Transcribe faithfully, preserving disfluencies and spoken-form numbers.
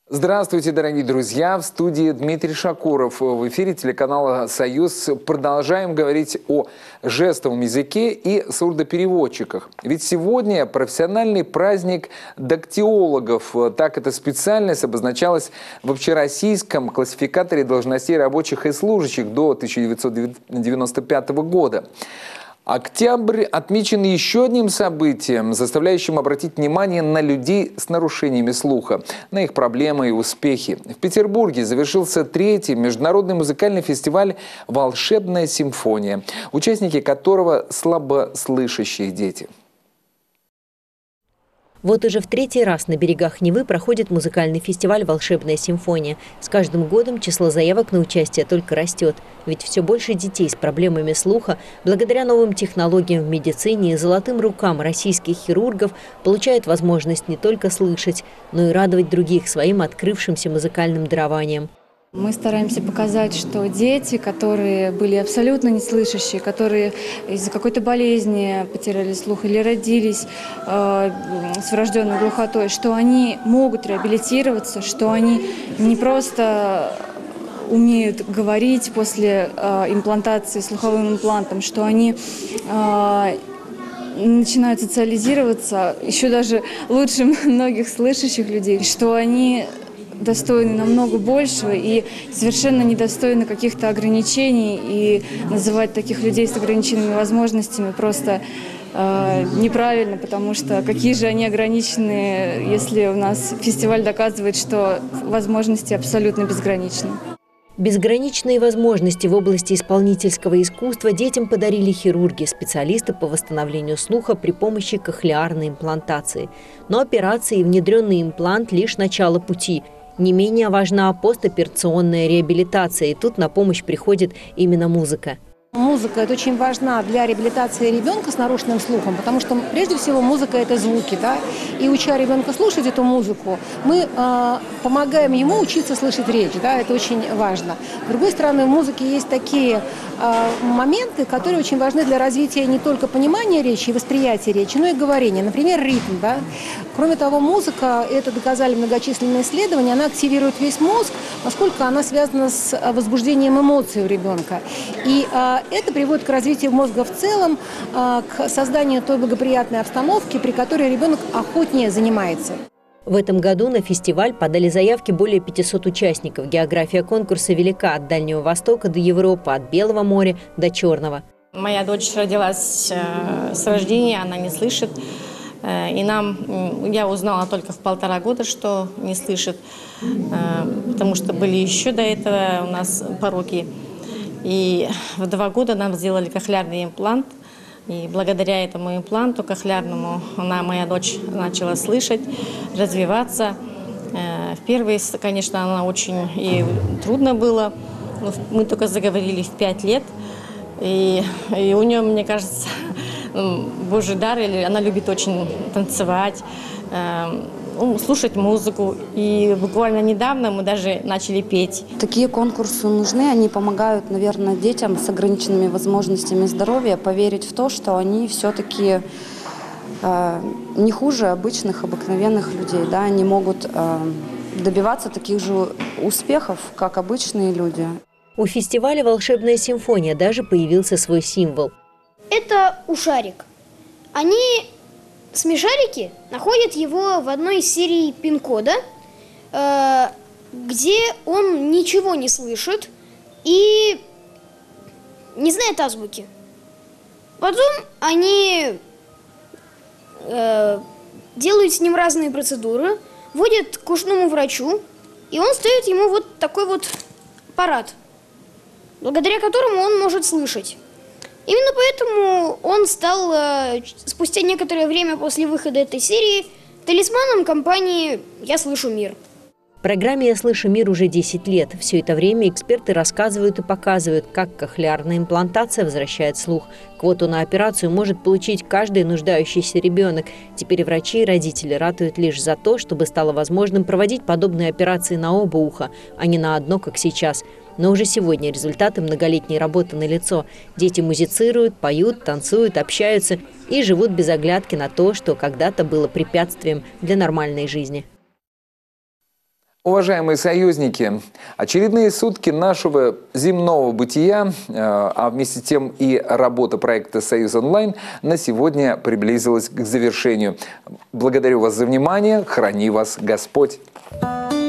Здравствуйте, дорогие друзья! В студии Дмитрий Шакуров. В эфире телеканала «Союз». Продолжаем говорить о жестовом языке и сурдопереводчиках. Ведь сегодня профессиональный праздник дактилологов. Так эта специальность обозначалась в общероссийском классификаторе должностей рабочих и служащих до тысяча девятьсот девяносто пятого года. Октябрь отмечен еще одним событием, заставляющим обратить внимание на людей с нарушениями слуха, на их проблемы и успехи. В Петербурге завершился третий международный музыкальный фестиваль «Волшебная симфония», участники которого слабослышащие дети. Вот уже в третий раз на берегах Невы проходит музыкальный фестиваль «Волшебная симфония». С каждым годом число заявок на участие только растет. Ведь все больше детей с проблемами слуха, благодаря новым технологиям в медицине и золотым рукам российских хирургов, получают возможность не только слышать, но и радовать других своим открывшимся музыкальным дарованием. Мы стараемся показать, что дети, которые были абсолютно неслышащие, которые из-за какой-то болезни потеряли слух или родились э, с врожденной глухотой, что они могут реабилитироваться, что они не просто умеют говорить после э, имплантации слуховым имплантом, что они э, начинают социализироваться еще даже лучше многих слышащих людей, что они достойны намного большего и совершенно недостойны каких-то ограничений, и называть таких людей с ограниченными возможностями просто э, неправильно, потому что какие же они ограниченные, если у нас фестиваль доказывает, что возможности абсолютно безграничны. Безграничные возможности в области исполнительского искусства детям подарили хирурги, специалисты по восстановлению слуха при помощи кохлеарной имплантации. Но операция и внедренный имплант – лишь начало пути. Не менее важна постоперационная реабилитация, и тут на помощь приходит именно музыка. Музыка – это очень важна для реабилитации ребенка с нарушенным слухом, потому что прежде всего музыка – это звуки, да? И уча ребенка слушать эту музыку, мы э, помогаем ему учиться слышать речь, да? Это очень важно. С другой стороны, в музыке есть такие э, моменты, которые очень важны для развития не только понимания речи и восприятия речи, но и говорения. Например, ритм, да? Кроме того, музыка, это доказали многочисленные исследования, она активирует весь мозг, поскольку она связана с возбуждением эмоций у ребенка. И э, это приводит к развитию мозга в целом, к созданию той благоприятной обстановки, при которой ребенок охотнее занимается. В этом году на фестиваль подали заявки более пятисот участников. География конкурса велика от Дальнего Востока до Европы, от Белого моря до Черного. Моя дочь родилась с рождения, она не слышит. И нам, я узнала только в полтора года, что не слышит, потому что были еще до этого у нас пороки. И в два года нам сделали кохлеарный имплант. И благодаря этому импланту кохлеарному она, моя дочь начала слышать, развиваться. В первые, конечно, она очень и трудно было. Мы только заговорили в пять лет. И, и у нее, мне кажется, Божий дар, или она любит очень танцевать, слушать музыку. И буквально недавно мы даже начали петь. Такие конкурсы нужны, они помогают, наверное, детям с ограниченными возможностями здоровья поверить в то, что они все-таки э, не хуже обычных, обыкновенных людей. Да? Они могут э, добиваться таких же успехов, как обычные люди. У фестиваля «Волшебная симфония» даже появился свой символ. Это ушарик. Они... Смешарики находят его в одной из серий пин-кода, э, где он ничего не слышит и не знает азбуки. Потом они э, делают с ним разные процедуры, водят к ушному врачу, и он ставит ему вот такой вот аппарат, благодаря которому он может слышать. Именно поэтому он стал, спустя некоторое время после выхода этой серии, талисманом компании «Я слышу мир». Программе «Я слышу мир» уже десять лет. Все это время эксперты рассказывают и показывают, как кохлеарная имплантация возвращает слух. Квоту на операцию может получить каждый нуждающийся ребенок. Теперь врачи и родители ратуют лишь за то, чтобы стало возможным проводить подобные операции на оба уха, а не на одно, как сейчас. Но уже сегодня результаты многолетней работы налицо. Дети музицируют, поют, танцуют, общаются и живут без оглядки на то, что когда-то было препятствием для нормальной жизни. Уважаемые союзники, очередные сутки нашего земного бытия, а вместе с тем и работа проекта «Союз онлайн» на сегодня приблизилась к завершению. Благодарю вас за внимание. Храни вас Господь!